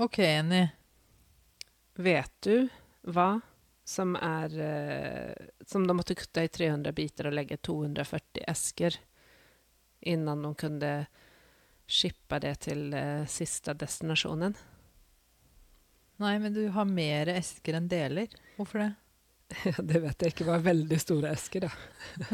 Ok, enig. Vet du hva som som de måtte kutte i 300 biter og legge 240 esker innan de kunne skippa det til siste destinasjonen? Nei, men du har mer esker enn deler. Hvorfor det? Det vet jeg ikke, det var veldig store esker da.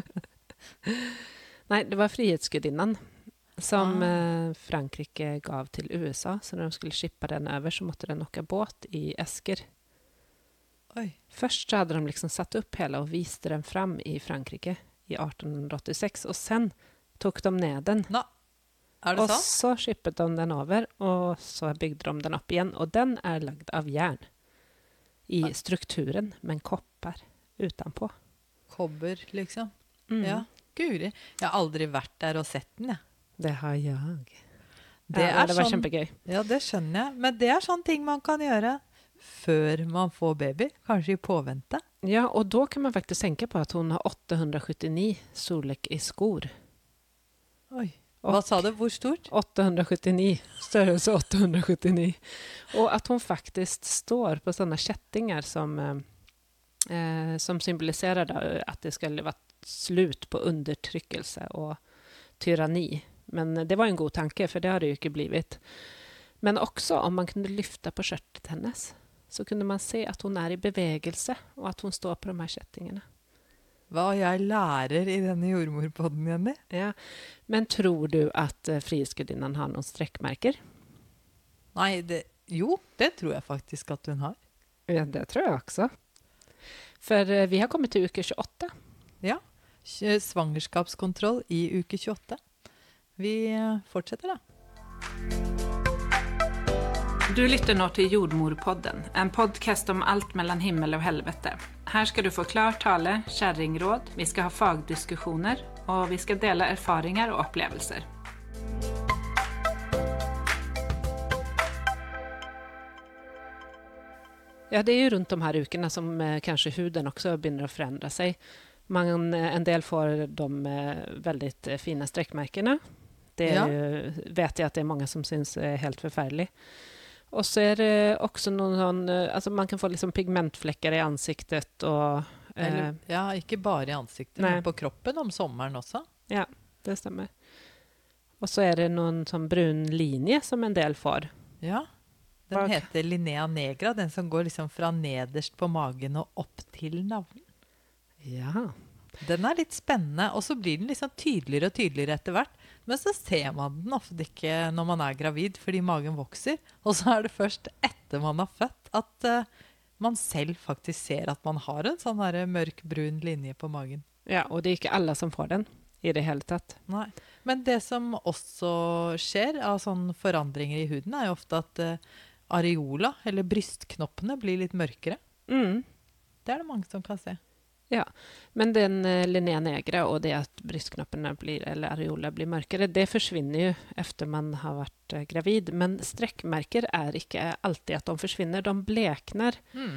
Nei, det var Frihetsgudinnan som Frankrike gav til USA, så når de skulle skippa den over så måtte den åka båt i esker. Oi. Først så hadde de liksom satt opp hele og viste den fram i Frankrike i 1886, og sen tok de ned den. Nå, er det Og sant? så skippet de den over, og så bygde de den opp igjen, og den er lagd av jern i strukturen, men koppar utenpå. Kobber, liksom. Mm. Ja, guri. Jeg har aldri vært der og sett den, jeg. Det har jeg. Det Ja, er det var sånn- kjempegøy. Ja, det skjønner jeg. Men det er sånne ting man kan gjøre før man får baby. Kanskje i påvente. Ja, og da kan man faktisk tenke på at hun har 879 storlek i skor. Oi. Og Hva sa du? Hvor stort? 879, størrelse 879. Og at hun faktisk står på sånne kjettinger som symboliserer da, at det skulle være slut på undertrykkelse og tyranni. Men det var en god tanke, for det har det jo ikke blivit. Men også om man kunne lyfta på skjørtet hennes, så kunne man se at hun er i bevegelse, og at hun står på de her kjettingene. Hva jeg lærer i denne jordmorpodden, Jenny? Ja. Men tror du at Frihetsgudinnan har noen strekkmerker? Nei, jo, det tror jeg faktisk at hun har. Ja, det tror jeg også. For vi har kommet til uke 28. Ja, svangerskapskontroll i uke 28. Vi fortsetter da. Du lytter nå til Jordmorpodden, en podcast om alt mellom himmel og helvete. Her skal du få klar tale, kärringråd, vi skal ha fagdiskusjoner, og vi skal dele erfaringer og opplevelser. Ja, det er jo rundt de her ukene som kanskje huden også begynner å forandre seg. En del får de veldig fine strekkmerkene. Det vet jeg at det er mange som synes er helt forferdelig. Og så er det også noen altså man kan få liksom pigmentflekker i ansiktet og ja, ikke bare i ansiktet, men på kroppen om sommeren også. Ja, det stemmer. Og så er det noen sånn brun linje som en del får. Ja, den heter Linea negra, den som går liksom fra nederst på magen og opp til navlen. Ja. Den er litt spennende, og så blir den liksom tydeligere og tydeligere etter hvert. Men så ser man den ofte ikke når man er gravid, fordi magen vokser. Og så er det først etter man har født at man selv faktisk ser at man har en sånn her mørk-brun linje på magen. Ja, og det er ikke alle som får den i det hele tatt. Nei. Men det som også skjer av sånne forandringer i huden, er jo ofte at areola, eller brystknoppene, blir litt mørkere. Mm. Det er det mange som kan se. Ja, men den linea negra og det at brystknopparna eller areola blir mørkere, det forsvinner jo efter man har vært gravid. Men strekkmerker er ikke alltid at de forsvinner. De blekner,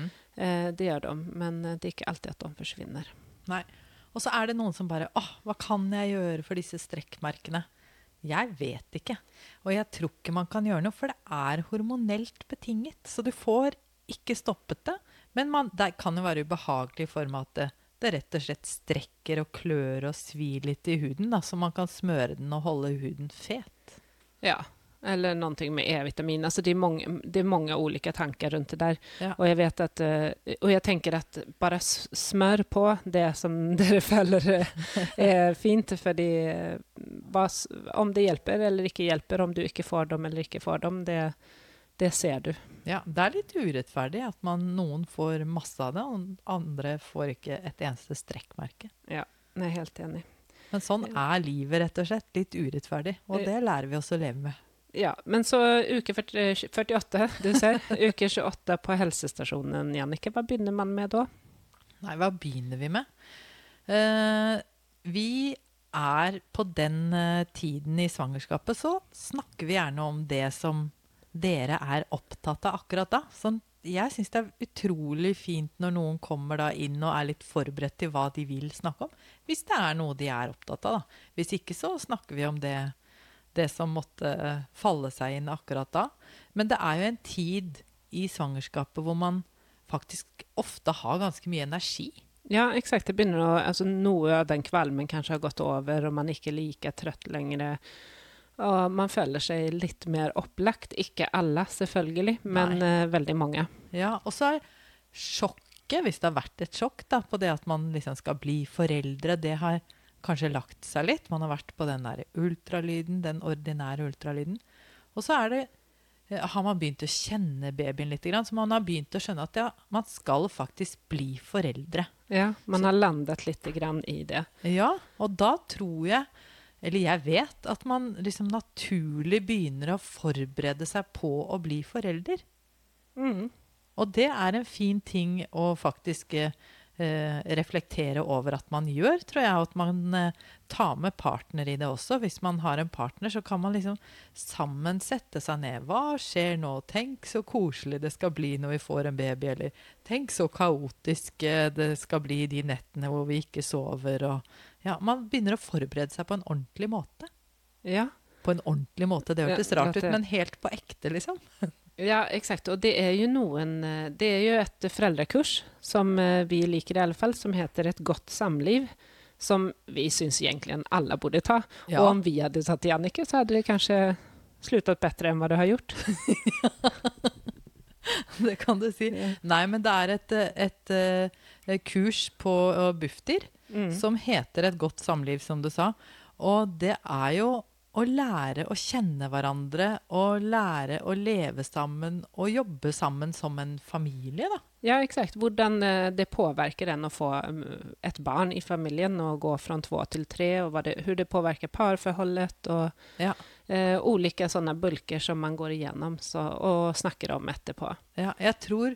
det gjør de, men det er ikke alltid at de forsvinner. Nei, og så er det noen som bare, hva kan jeg gjøre for disse strekkmerkene? Jeg vet ikke, og jeg tror ikke man kan gjøre noe, for det er hormonelt betinget, så du får ikke stoppet det. Men det kan jo være ubehagelig i form av at det rett og slett strekker og klør og svir litt i huden, da, så man kan smøre den og holde huden fet. Ja, eller någonting med E-vitamin. Alltså det är många olika tankar runt det där. Ja. Och jag vet att och jag tänker att bara smör på det som det fäller är fint för det om det hjälper eller ikke hjelper, om du ikke får dem eller ikke får dem, det ser du. Ja, det er litt urettferdig at noen får masse av det, og andre får ikke et eneste strekkmerke. Ja, jeg er helt enig. Men sånn er livet rett og slett, litt urettferdig, og det lærer vi oss å leve med. Ja, men så uke 48, du ser, uke 28 på helsestasjonen, Jannicke, hva begynner man med da? Nei, hva begynner vi med? Vi er på den tiden i svangerskapet, så snakker vi gjerne om det som dere er opptatt av akkurat da. Sånn, jeg synes det er utrolig fint når noen kommer da inn og er litt forberedt til hva de vil snakke om. Hvis det er noe de er opptatt av da. Hvis ikke så snakker vi om det det som måtte falle seg inn akkurat da. Men det jo en tid i svangerskapet hvor man faktisk ofte har ganske mye energi. Ja, exakt. Det begynner å, altså noe av den kvalmen kanskje har gått over, og man ikke like trøtt lenger. Og man føler seg litt mer opplagt. Ikke alle, selvfølgelig, men veldig mange. Ja, og så sjokket, hvis det har vært et sjokk da, på det at man liksom skal bli foreldre, det har kanskje lagt seg litt. Man har vært på den der ultralyden, den ordinære ultralyden. Og så har man begynt å kjenne babyen litt, så man har begynt å skjønne at ja, man skal faktisk bli foreldre. Ja, man har landet litt grann i det. Ja, og da tror jeg, eller jeg vet, at man liksom naturlig begynner å forberede seg på å bli forelder. Og det en fin ting å faktisk reflektere over at man gjør, tror jeg, at man tar med partner i det også. Hvis man har en partner, så kan man liksom sammen sette seg ned. Hva skjer nå? Tenk så koselig det skal bli når vi får en baby, eller tenk så kaotisk det skal bli de nettene hvor vi ikke sover. Og, ja, man begynner å forberede seg på en ordentlig måte. Ja. På en ordentlig måte, det hørtes rart ut, men helt på ekte, liksom. Ja, exakt. Och det är ju det är ju ett föräldrakurs som vi liker i alla fall, som heter Ett gott samliv, som vi syns egentligen alla borde ta. Ja. Och om vi hade satt i Annike så hade det kanske slutat bättre än vad det har gjort. Det kan du si. Ja. Nei, men det et kurs på Bufdir som heter Et godt samliv, som du sa. Og det jo å lære å kjenne hverandre, og lære å leve sammen, og jobbe sammen som en familie, da. Ja, exakt. Hvordan det påverkar en å få ett barn i familjen og gå fra 2 til 3, og hur det påverkar parforholdet, og ja. Olika sånne bulker som man går igjennom og snakker om etterpå. Ja, jeg tror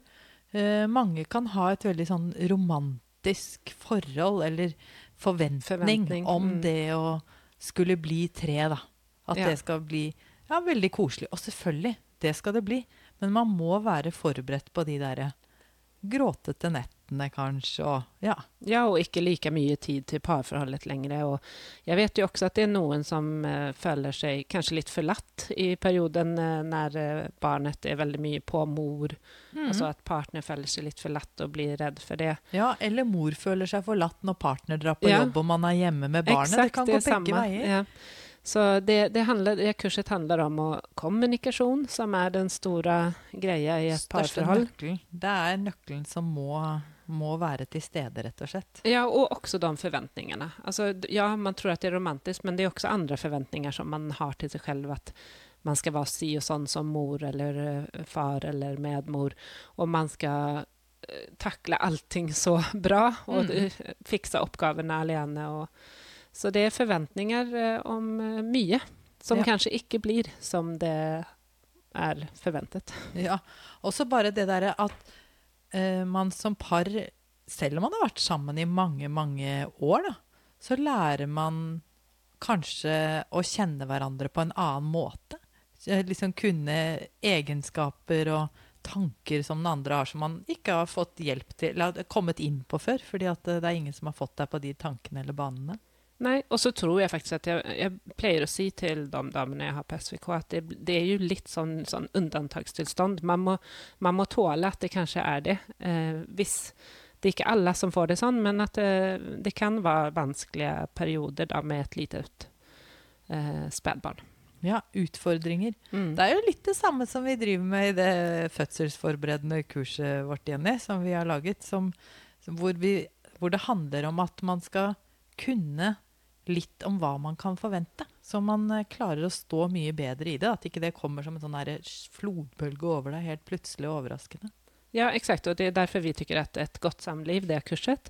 mange kan ha et veldig sånn romantisk forhold, eller forventning. Om det å skulle bli 3, da. At det skal bli veldig koselig. Og selvfølgelig, det skal det bli. Men man må være forberedt på de der gråtete nettene, kanskje. Og, og ikke like mye tid til parforholdet lenger. Og jeg vet jo også at det noen som føler seg kanskje litt forlatt i perioden når barnet veldig mye på mor. Altså at partner føler seg litt forlatt og blir redd for det. Ja, eller mor føler seg forlatt når partner drar på jobb og man hjemme med barnet. Exakt, det kan gå begge veier. Ja. Så det kurset handler om kommunikasjon, som den store greia i et parforhold. Det nøkkelen som må være til stede, rett og slett. Ja, og også de forventningene. Altså, ja, man tror at det romantisk, men det også andre forventninger som man har til seg selv, at man skal være si og sånn som mor eller far eller medmor, og man skal takle allting så bra, og fikse oppgavene alene, så det forventninger om mye, som kanskje ikke blir som det forventet. Ja, og så bare det der at man som par, selv om man har vært sammen i mange, mange år, da, så lærer man kanskje å kjenne hverandre på en annen måte. Liksom kunne egenskaper og tanker som den andre har, som man ikke har fått hjelp til, eller kommet inn på før, fordi at det ingen som har fått deg på de tankene eller banene. Nei, og så tror jeg faktisk at jeg pleier å si til de damene jeg har på SVK, at det jo litt sånn undantagstilstand. Man må tåle at det kanskje det. Hvis det ikke alle som får det sånn, men at det kan være vanskelige perioder da, med et litet spedbarn. Ja, utfordringer. Det jo litt det samme som vi driver med i det fødselsforberedende kurset vårt, Jenny, som vi har laget, hvor det handler om at man skal kunne litt om hva man kan forvente, så man klarer å stå mye bedre i det, at ikke det kommer som en sånn her flodbølge over deg, helt plutselig og overraskende. Ja, exakt, og det derfor vi tycker at et godt samliv, det kurset,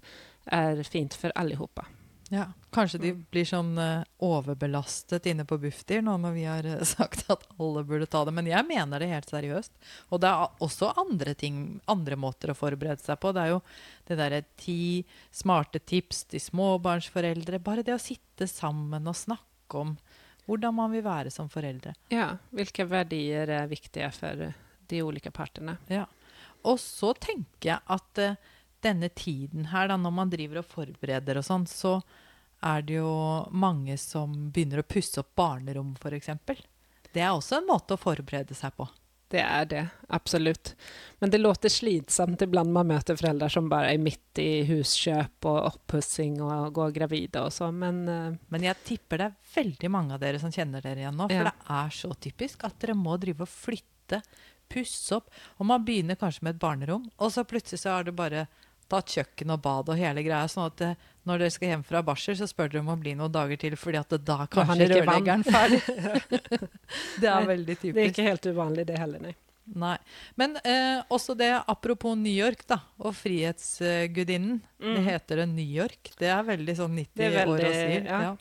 fint for allihopa. Ja, kanskje de blir sånn overbelastet inne på Bufdir nå når vi har sagt at alle burde ta det, men jeg mener det helt seriøst. Og det også andre måter å forberede seg på. Det jo det der 10 smarte tips til småbarnsforeldre, bare det å sitte sammen og snakke om hvordan man vil være som foreldre. Ja, hvilke verdier viktige for de ulike partene. Ja, og så tenker jeg at denne tiden her, da, når man driver og forbereder og sånn, så er det jo mange som begynner å pusse opp barnerom, for eksempel. Det er også en måte å forberede seg på. Det är det, absolut. Men det låter slitsamt ibland man möter föräldrar som bara är mitt i husköp och oppussing och går gravida och så. Men jeg tipper det er veldig mange av dere som kjenner dere igjen nå, for det er så typisk at dere må drive og flytte, pusse opp, og man begynner kanskje med et barnerom, og så plutselig så har du bare tatt kjøkken og bad og hele greia, sånn at når dere skal hjem fra barsel, så spør dere om å bli noen dager til, fordi at da kanskje rørleggeren ferdig. Det er veldig typisk. Det er ikke helt uvanlig det heller, nei. Nei. Men også det, apropos New York da, og Frihetsgudinnen, det heter det New York. Det er veldig sånn 90 år å si. Ja.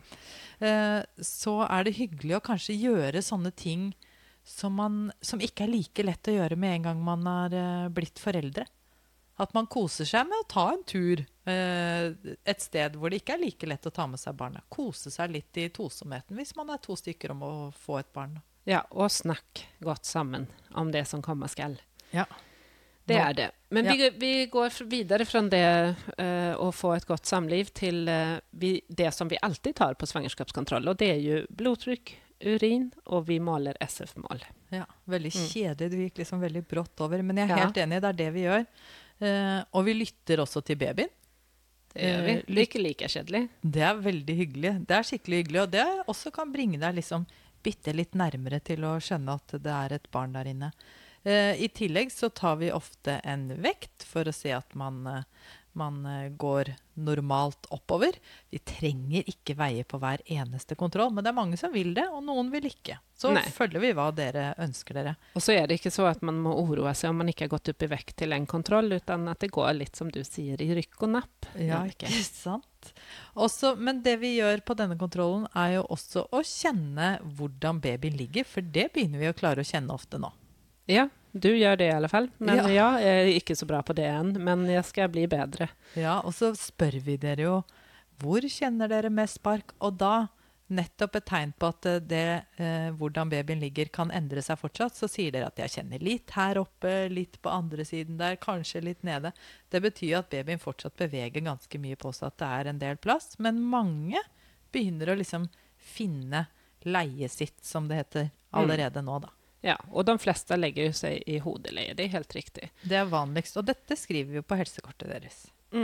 Så er det hyggelig å kanskje gjøre sånne ting som ikke er like lett å gjøre med en gang man er blitt foreldre. At man koser seg med å ta en tur et sted hvor det ikke er like lett å ta med seg barna. Kose seg litt i tosomheten hvis man er 2 stykker om å få et barn. Ja, og snakk godt sammen om det som kommer skal. Ja. Det er det. Men vi går videre fra det å få et godt samliv til det som vi alltid tar på svangerskapskontroll, og det er jo blodtrykk, urin, og vi måler SF-mål. Ja, veldig kjedelig. Det gikk liksom veldig brått over, men jeg er helt enig, det er det vi gjør. Og vi lytter også til babyen. Det gjør vi. Ikke like kjedelig. Det er veldig hyggelig. Det er skikkelig hyggelig, og det også kan bringe deg liksom bitte litt nærmere til å skjønne at det er et barn der inne. I tillegg så tar vi ofte en vekt for å se at man går normalt oppover. Vi trenger ikke veie på hver eneste kontroll, men det er mange som vil det, og noen vil ikke. Så følger vi hva dere ønsker dere. Og så er det ikke så at man må oroe seg om man ikke har gått opp i vekt til en kontroll, utan at det går litt som du sier, i rykk og napp. Ja, ikke sant. Også, men det vi gjør på denne kontrollen er jo også å kjenne hvordan babyen ligger, for det begynner vi å klare å kjenne ofte nå. Ja, du gjør det i alle fall. Men jeg er ikke så bra på det enn, men jeg skal bli bedre. Ja, og så spør vi dere jo, hvor kjenner dere mest spark? Og da, nettopp et tegn på at hvordan babyen ligger kan endre seg fortsatt, så sier dere at jeg kjenner litt her oppe, litt på andre siden der, kanskje litt nede. Det betyr at babyen fortsatt beveger ganske mye på seg, at det er en del plass, men mange begynner å liksom finne leie sitt, som det heter, allerede nå da. Ja, og de fleste legger jo seg i hodeleie, det er helt riktig. Det er vanligst, og dette skriver vi på helsekortet deres.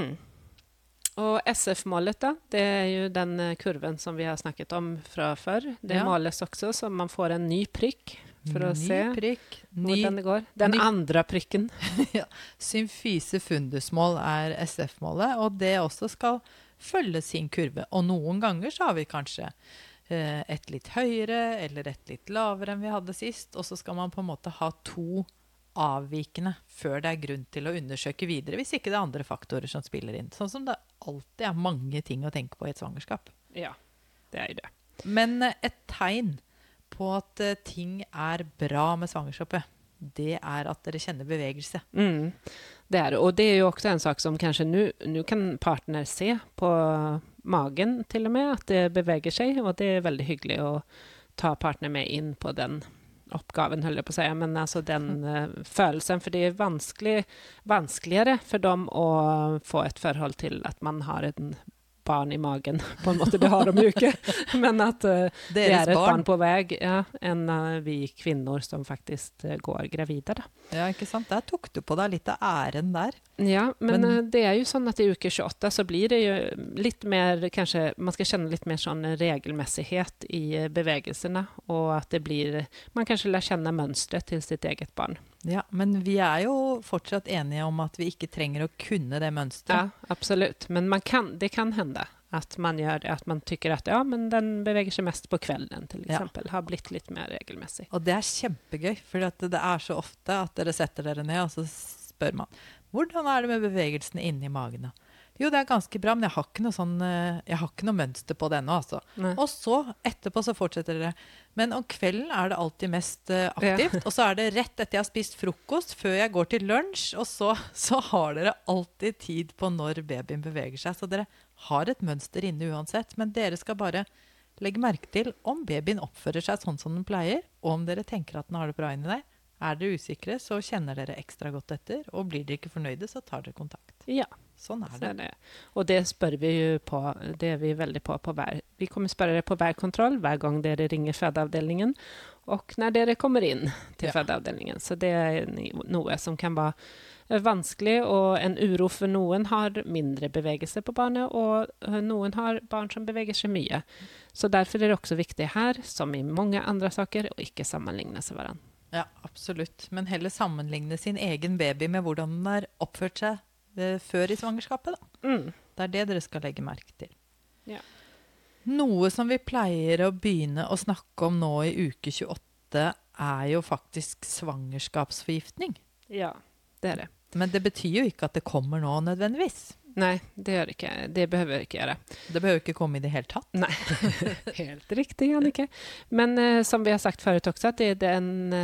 Og SF-målet da, det er jo den kurven som vi har snakket om fra før. Det måles også, så man får en ny prikk for å se hvordan det går. Den andre prikken. Ja, symfyse fundusmål er SF-målet, og det også skal følge sin kurve. Og noen ganger så har vi kanskje et litt høyere eller et litt lavere enn vi hadde sist, og så skal man på en måte ha 2 avvikende før det er grunn til å undersøke videre, hvis ikke det er andre faktorer som spiller inn. Sånn som det alltid er mange ting å tenke på i et svangerskap. Ja, det er jo det. Men et tegn på at ting er bra med svangerskapet, det er at dere kjenner bevegelse. Det er det, og det er jo også en sak som kanskje nu kan partner se på magen til og med, at det beveger seg, og det er veldig hyggelig å ta partner med inn på den oppgaven, holder jeg på å si, men altså den følelsen, for det er vanskeligere for dem å få et forhold til at man har en barn i magen, på en måte, det har de jo ikke, men at det er et barn på vei, enn vi kvinner som faktisk går gravida da. Ja, ikke sant? Der tok du på deg litt av æren der. Ja, men det er jo sånn at i uke 28 så blir det jo litt mer, kanskje, man skal kjenne litt mer sånn regelmessighet i bevegelsene, og at det blir, man kanskje lær kjenne mønstret til sitt eget barn. Ja, men vi er jo fortsatt enige om at vi ikke trenger å kunne det mønstret. Ja, absolutt. Men det kan hende at man gjør det, at man tykker at men den beveger seg mest på kvelden, til eksempel. Har blitt litt mer regelmessig. Og det er kjempegøy, for det er så ofte at dere setter dere ned, og så spør man, hvordan er det med bevegelsene inne i magen da? Jo, det er ganske bra, men jeg har ikke noe mønster på det ennå, altså. Og så, etterpå så fortsetter dere. Men om kvelden er det alltid mest aktivt, og så er det rett etter jeg har spist frokost, før jeg går til lunsj, og så har dere alltid tid på når babyen beveger seg. Så dere har et mønster inne uansett, men dere skal bare legge merke til om babyen oppfører seg sånn som den pleier, og om dere tenker at den har det bra inni der, Er dere usikre, så kjenner dere ekstra godt etter, og blir dere ikke fornøyde, så tar dere kontakt. Ja. Sånn Så det. är det. Och det spör vi ju på, det är vi väldigt på hver. Vi kommer spöra det på hver kontroll, hver gang dere ringer födeavdelningen och när dere kommer in till födeavdelningen. Så det är noe som kan vara vanskelig, og en uro for noen har mindre bevegelse på barnet, og noen har barn som beveger seg mye. Så derfor er det også viktig her, som i mange andre saker, å ikke sammenligne seg hverandre. Ja, absolutt. Men heller sammenligne sin egen baby med hvordan den har oppført seg før i svangerskapet. Da. Det er det dere skal legge merke til. Ja. Noe som vi pleier å begynne å snakke om nå i uke 28, er jo faktisk svangerskapsforgiftning. Ja, det er det. Men det betyr jo ikke at det kommer nå nødvendigvis. Nei, det gjør det ikke. Det behøver ikke gjøre. Det behøver ikke komme i det hele tatt. Nei, helt riktig, Annike. Men som vi har sagt förut också, att det är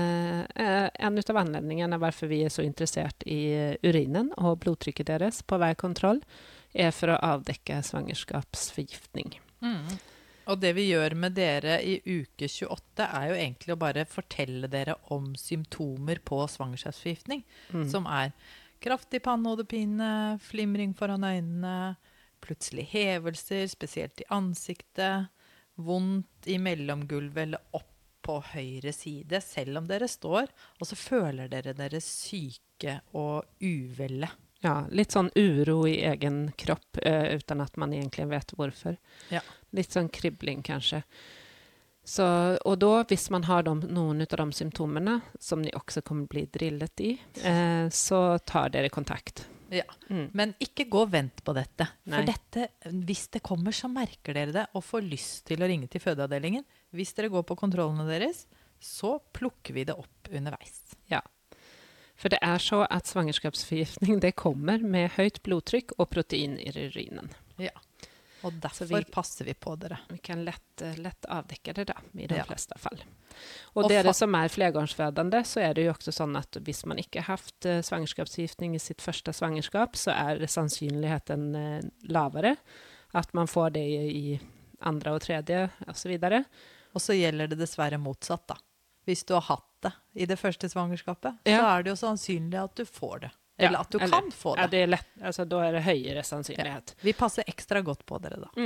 en av anledningarna varför vi är så interessert i urinen og blodtrykket deres på hver kontroll, er for å avdekke svangerskapsforgiftning. Og det vi gjør med dere i uke 28 er jo egentlig å bare fortelle dere om symptomer på svangerskapsforgiftning, som er kraftig pannehodepine, flimring foran øynene, plutselig hevelser, spesielt i ansiktet, vondt i mellomgulvet eller opp på høyre side, selv om dere står, og så føler dere syke og uvelle. Ja, litt sånn uro i egen kropp, uten at man egentlig vet hvorfor. Ja. Litt sånn kribling, kanskje. Så, og da, hvis man har noen av de symptomene, som ni også kommer bli drillet i, så tar dere kontakt. Ja, men ikke gå og vent på dette. Nei. For dette, hvis det kommer, så merker dere det, og får lyst til å ringe til fødeavdelingen. Hvis dere går på kontrollene deres, så plukker vi det opp underveis. Ja. For det er så at svangerskapsforgiftning, det kommer med høyt blodtrykk og protein i urinen. Ja. Og derfor passer vi på dere. Vi kan lett avdekke det da, i de fleste fall. Og dere som er flergangsfødende, så er det jo også sånn at hvis man ikke har haft svangerskapsforgiftning i sitt første svangerskap, så er sannsynligheten lavere at man får det i andre og tredje, og så videre. Og så gjelder det dessverre motsatt da. Hvis du har hatt det i det første svangerskapet, så er det jo sannsynlig at du får det. Eller at du kan få det. Ja, det er lett. Altså, da er det høyere sannsynlighet. Ja. Vi passer ekstra godt på dere da.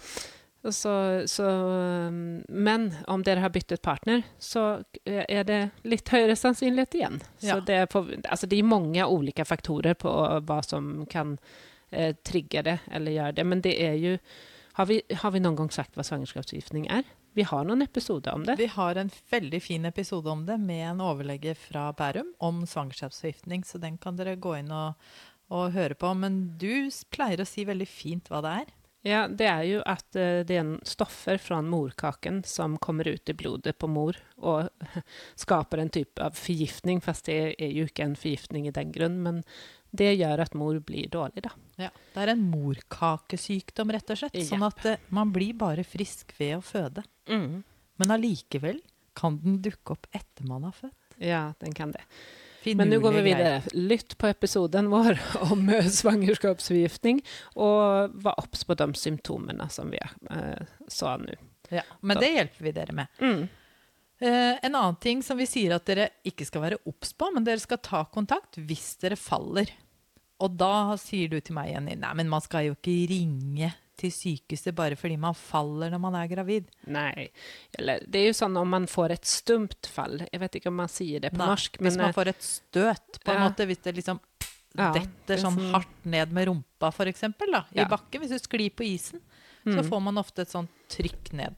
Men om dere har byttet partner, så er det litt høyere sannsynlighet igjen. Så det er mange ulike faktorer på hva som kan trigge det eller gjøre det. Men det er jo, har vi noen gang sagt hva svangerskapsforgiftning er? Vi har noen episoder om det. Vi har en veldig fin episode om det med en overlege fra Bærum om svangerskapsforgiftning, så den kan dere gå inn og høre på. Men du pleier å si veldig fint hva det er. Ja, det er jo at det er stoffer fra morkaken som kommer ut i blodet på mor og skaper en type av forgiftning, fast det er jo ikke en forgiftning i den grunn, men det gjør at mor blir dårlig da. Ja, det er en morkakesykdom rett og slett, sånn at man blir bare frisk ved å føde. Men allikevel kan den dukke opp etter man har født. Ja, den kan det. Men nå går vi videre. Lytt på episoden vår om svangerskapsforgiftning, og var obs på de symptomene som vi sa nå. Ja, men det hjelper vi dere med. En annen ting som vi sier at dere ikke skal være obs på, men dere skal ta kontakt hvis dere faller. Og da sier du til meg, Jenny, nei, men man skal jo ikke ringe til sykehuset bare fordi man faller når man er gravid. Nei, eller det er jo sånn om man får et stumt fall. Jeg vet ikke om man sier det på norsk. Men hvis man får et støt på en måte, hvis det liksom detter sånn hardt ned med rumpa for eksempel da, i bakken, hvis du sklir på isen, så får man ofte et sånt trykk ned.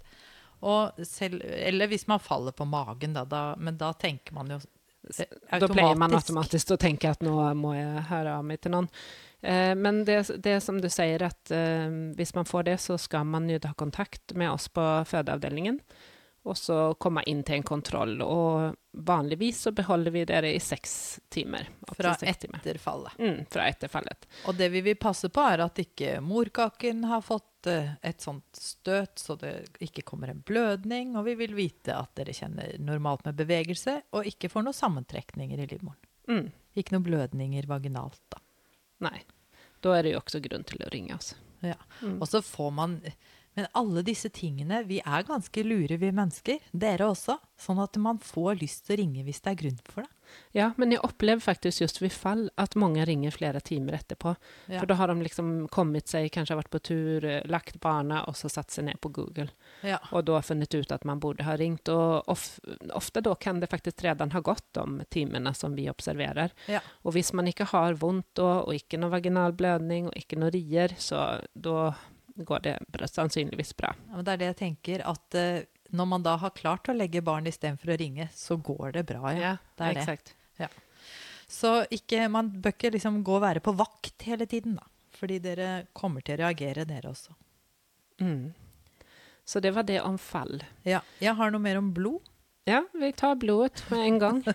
Eller hvis man faller på magen, men da tenker man jo da pleier man automatisk å tenke at nå må jeg høre av meg til noen. Men det som du sier, at hvis man får det, så skal man jo ta kontakt med oss på fødeavdelingen, og så komme inn til en kontroll. Og vanligvis så beholder vi dere i 6 timer. Fra etterfallet. Fra etterfallet. Og det vi vil passe på er at ikke morkaken har fått et sånt støt, så det ikke kommer en blødning, og vi vil vite at dere kjenner normalt med bevegelse, og ikke får noen sammentrekninger i livmoren. Ikke noen blødninger vaginalt da. Nei, da er det jo også grunn til å ringe oss. Ja, og så får man, Men alle disse tingene, vi ganske lure, vi mennesker. Dere også. Sånn at man får lyst til å ringe hvis det grunn for det. Ja, men jeg opplever faktisk just vid fall at mange ringer flere timer etterpå. Ja. For da har de liksom kommet seg, kanskje har vært på tur, lagt barna, og så satt seg ned på Google. Ja. Og da har funnet ut at man borde ha ringt. Og ofte da kan det faktisk redan ha gått de timene som vi observerer. Ja. Og hvis man ikke har vondt og ikke noe vaginal blødning, og ikke noe rier, så da går det sannsynligvis bra. Ja, men det det jeg tenker, at når man da har klart å legge barn i stedet for å ringe, så går det bra. Ja, det exakt. Det. Ja. Så man bør ikke liksom gå og være på vakt hele tiden, da. Fordi dere kommer til å reagere, dere også. Mm. Så det var det om fall. Ja, jeg har noe mer om blod. Ja, vi tar blodet med en gang.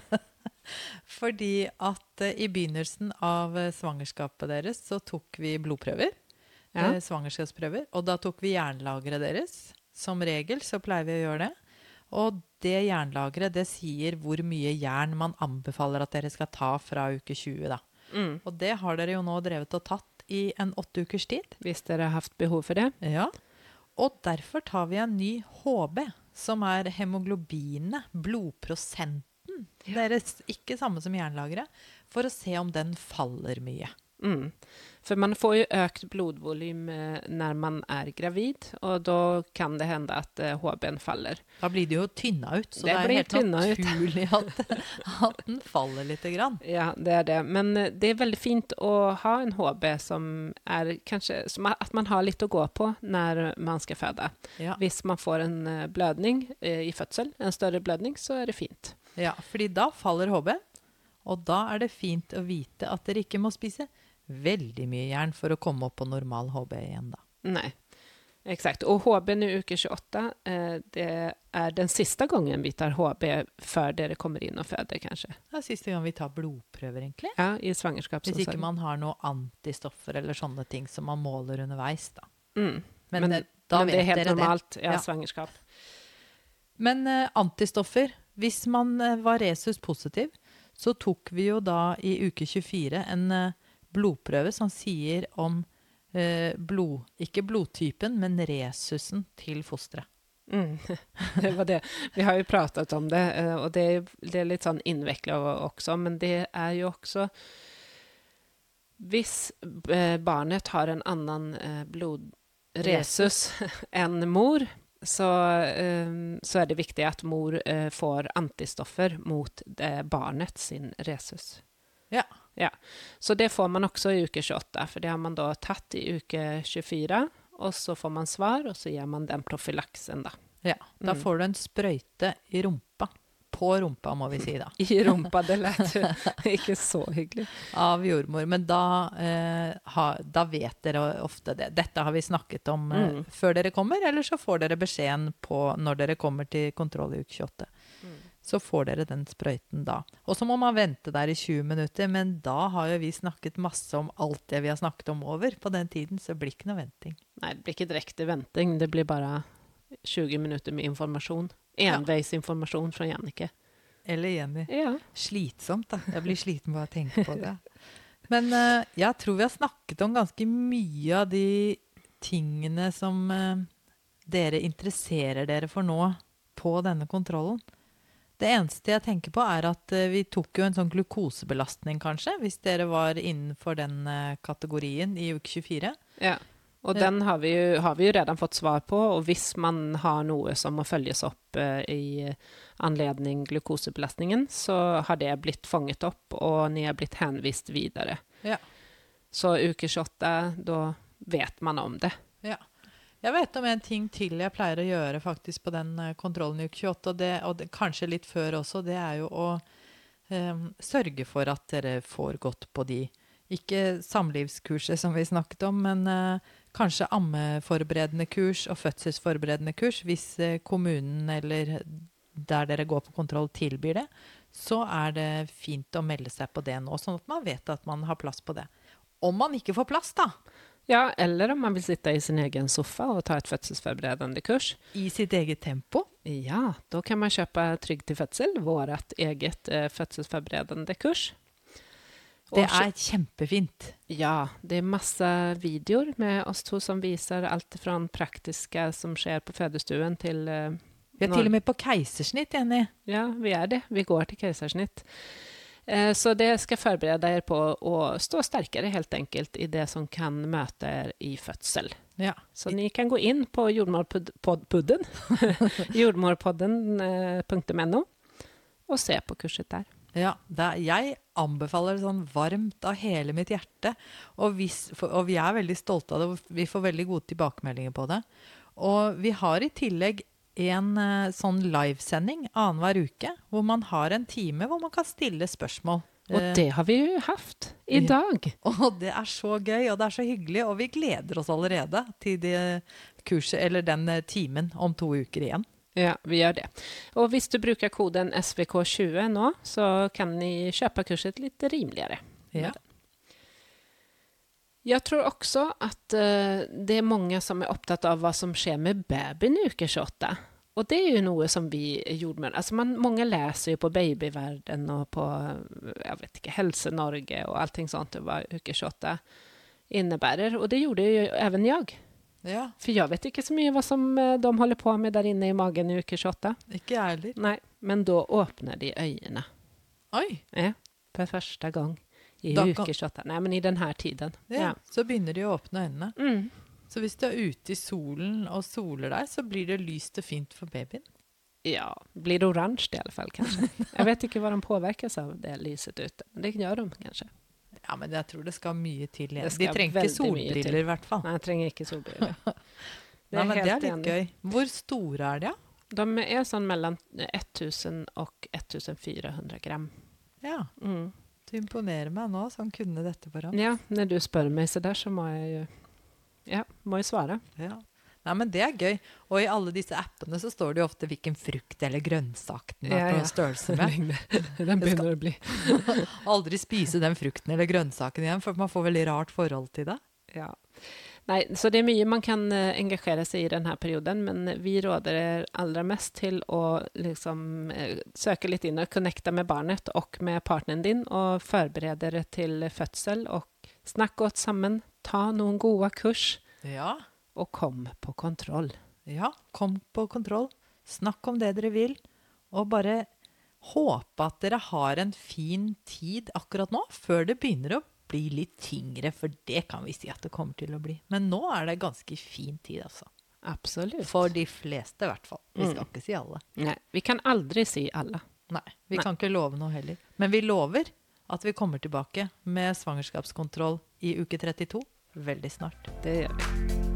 Fordi at i begynnelsen av svangerskapet deres så tok vi blodprøver. Ja. Svangerskapsprøver, og da tok vi jernlageret deres. Som regel så pleier vi å gjøre det. Og det jernlageret, det sier hvor mye jern man anbefaler at dere skal ta fra uke 20 da. Mm. Og det har dere jo nå drevet og tatt i en 8 ukers tid. Hvis dere har haft behov for det. Ja, og derfor tar vi en ny HB, som hemoglobinet, blodprosenten. Ja. Det ikke samme som jernlageret, for å se om den faller mye. Mm. For man får jo økt blodvolym når man gravid, og da kan det hende at HB-en faller. Da blir det jo tynna ut, så det helt naturlig at den faller litt grann. Ja, det det. Men det veldig fint å ha en HB som kanskje, at man har litt å gå på når man skal føde. Ja. Hvis man får en blødning i fødsel, en større blødning, så det fint. Ja, fordi da faller HB, og da det fint å vite at dere ikke må spise veldig mye jern for å komme opp på normal HB igjen da. Nei, exakt. Og HB i uke 28, det den siste gangen vi tar HB før dere kommer inn og føder, kanskje. Det siste gang vi tar blodprøver, egentlig. Ja, i svangerskap. Hvis ikke man har noe antistoffer eller sånne ting som man måler underveis da. Mm. Men da men vet det helt dere normalt, det. Ja, svangerskap. Men antistoffer, hvis man var resus positiv, så tok vi jo da i uke 24 en blodprøve som sier om ikke blodtypen, men resusen til fosteret. Mm. Det var det. Vi har jo pratet om det, og det litt sånn innviklet også, men det jo også hvis barnet har en annen blodresus enn mor, så det viktig at mor får antistoffer mot barnet sin resus. Ja. Ja, så det får man også i uke 28, for det har man da tatt i uke 24, og så får man svar, og så gjør man den profylaksen da. Ja, da får du en sprøyte i rumpa. På rumpa, må vi si da. I rumpa, det lät ikke så hyggelig. Av jordmor, men da vet dere ofte det. Dette har vi snakket om før dere kommer, eller så får dere beskjeden på når dere kommer til kontroll i uke 28. Så får dere den sprøyten da. Og så må man vente der i 20 minutter, men da har jo vi snakket masse om alt det vi har snakket om over. På den tiden så blir ikke noe venting. Nei, det blir ikke direkte venting, det blir bare 20 minutter med informasjon. Enveisinformasjon fra Jannike. Eller Jenny. Ja. Slitsomt da. Jeg blir sliten bare å tenke på det. Men jeg tror vi har snakket om ganske mye av de tingene som dere interesserer dere for nå på denne kontrollen. Det eneste jeg tenker på at vi tok jo en sånn glukosebelastning kanskje, hvis dere var innenfor den kategorien i uke 24. Ja, og den har vi jo redan fått svar på, og hvis man har noe som må følges opp i anledning glukosebelastningen, så har det blitt fanget opp, og ni har blitt henvist videre. Ja. Så uke 28, da vet man om det. Ja. Jeg vet om en ting til jeg pleier å gjøre faktisk på den kontrollen i uke 28, og det kanskje litt før også, det jo å sørge for at dere får gått på de, ikke samlivskurset som vi snakket om, men kanskje ammeforberedende kurs og fødselsforberedende kurs, hvis kommunen eller der dere går på kontroll tilbyr det, så det fint å melde seg på det nå, sånn at man vet at man har plass på det. Om man ikke får plass da, ja, eller om man vill sitta i sin egen soffa och ta ett födselsförberedande kurs. I sitt eget tempo? Ja, då kan man köpa Trygg till födsel, vårt eget födselsförberedande kurs. Det er kjempefint. Ja, det är massa videor med oss två som visar allt från praktiska som sker på födestuen till... Vi er til og med på keisersnitt, Jenny. Ja, vi är det. Vi går till kejsarsnitt. Så det ska förbereda er på att stå starkare helt enkelt i det som kan möta er i födsel. Ja. Så ni kan gå in på jordmorpodden.no och se på kurset där. Ja, jeg anbefaler det sånn varmt av hele mitt hjerte, og vi er veldig stolte av det, og vi får veldig gode tilbakemeldinger på det. Og vi har i tillegg en sånn livesending annenhver uke, hvor man har en time hvor man kan stille spørsmål. Og det har vi jo haft i dag. Og det er så gøy, og det er så hyggelig, og vi gleder oss allerede til det kurset, eller den timen om 2 uker igjen. Ja, vi gör det. Och hvis du brukar koden SVK20 nå, så kan ni köpa kurset lite rimligare. Ja. Jag tror också att det är många som är upptatt av vad som sker med babyn i uke 28. Och det är ju något som vi jordmødre, alltså många läser ju på babyvärlden och på jag vet inte, Hälsa Norge och allting sånt vad uke 28 innebär. Och det gjorde ju även jag. Ja. För jag vet inte så mycket vad som de håller på med där inne i magen i uke 28. Ikke jeg heller. Nej, men då öppnar de ögonen. Oj! Ja, för första gång i Da uke 28. Nej, men i den här tiden. Ja, så begynner de å åpne øynene. Mm. Så hvis du er ute i solen og soler deg, så blir det lyst og fint for babyen. Ja, blir det orange i alla fall kanske. Jag vet inte vad de påverkas av det lyset ute. Men det gör de kanske. Ja, men jeg tror det skal mye til igjen. Det skal De trenger ikke veldig mye solbriller til. i hvert fall. Nej, jag tränger inte solbriller. Nei, men det er helt litt enig. gøy. Hvor store er de? Ja? De är sån mellan 1000 och 1400 gram. Ja, Mm. du imponerer meg nå som kunne dette på rad. Ja, när du spör mig så där så må jag ju må ju svara. Ja. Nei, men det er gøy. Og i alle disse appene så står det jo ofte hvilken frukt eller grønnsak den er på størrelse med. Den begynner å bli. Aldri spise den frukten eller grønnsaken igjen, for man får veldig rart forhold til det. Ja. Nej, så det är mycket man kan engagera sig i den här perioden, men vi råder er allra mest till att liksom, söka lite in och connecta med barnet och med partnern din och förbereda det till födsel och snacka åt sammen, ta någon goda kurs Ja. och kom på kontroll. Ja, kom på kontroll. Snakk om det dere vil, og bare håpe at dere har en fin tid akkurat nå, før det begynner å bli litt tyngre, for det kan vi si at det kommer til å bli. Men nå er det ganske fin tid, altså. Absolut. For de fleste i hvert fall. Vi skal ikke si alle. Nej, vi kan aldrig si alla. Nei, vi Nei. kan ikke love noe heller. Men vi lover at vi kommer tilbake med svangerskapskontroll i uke 32 veldig snart. Det gör vi.